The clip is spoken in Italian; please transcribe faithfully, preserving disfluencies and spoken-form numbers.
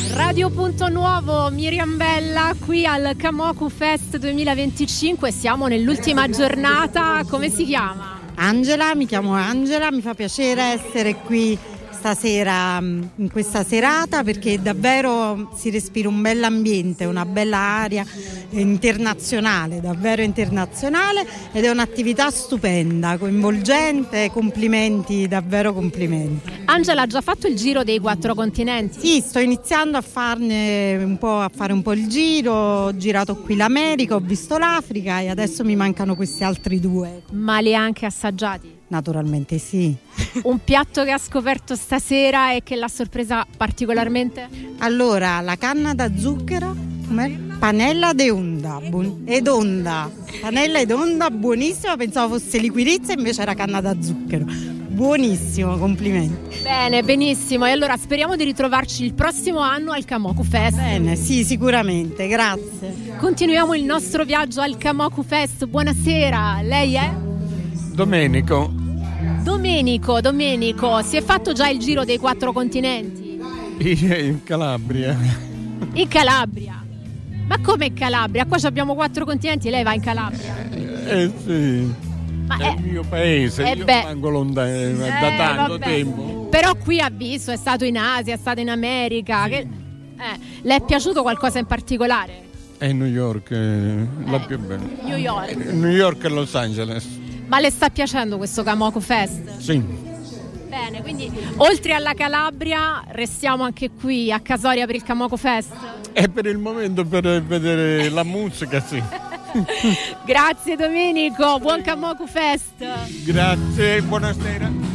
Radio Punto Nuovo, Miriam Bella qui al Camoku Fest duemilaventicinque, siamo nell'ultima giornata. Come si chiama? Angela, mi chiamo Angela, mi fa piacere essere qui stasera in questa serata perché davvero si respira un bell'ambiente, una bella aria internazionale, davvero internazionale, ed è un'attività stupenda, coinvolgente, complimenti, davvero complimenti. Angela ha già fatto il giro dei quattro continenti? Sì, sto iniziando a farne un po', a fare un po' il giro, ho girato qui l'America, ho visto l'Africa e adesso mi mancano questi altri due. Ma li ha anche assaggiati? Naturalmente sì. Un piatto che ha scoperto stasera e che l'ha sorpresa particolarmente? Allora, la canna da zucchero, com'è? Panella de onda, buon... ed onda, panella ed onda, buonissima, pensavo fosse liquirizia, invece era canna da zucchero. Buonissimo, complimenti. Bene, benissimo. E allora speriamo di ritrovarci il prossimo anno al Camoku Fest. Bene, sì, sicuramente, grazie. Continuiamo il nostro viaggio al Camoku Fest. Buonasera, lei è? Domenico. Domenico, Domenico, si è fatto già il giro dei quattro continenti? In Calabria. In Calabria? Ma come in Calabria? Qua abbiamo quattro continenti e lei va in Calabria? Eh sì, Ma è è il mio paese, eh io beh, manco lontano eh, da tanto vabbè. tempo. Però qui ha visto, è stato in Asia, è stato in America. Che... Eh, le è piaciuto qualcosa in particolare? È New York eh, la Eh, più bella. New York. New York e Los Angeles. Ma le sta piacendo questo Camoku Fest? Sì. Bene, quindi oltre alla Calabria restiamo anche qui a Casoria per il Camoku Fest? E per il momento per vedere la musica, sì. Grazie Domenico, buon Camoku Fest. Grazie, buonasera.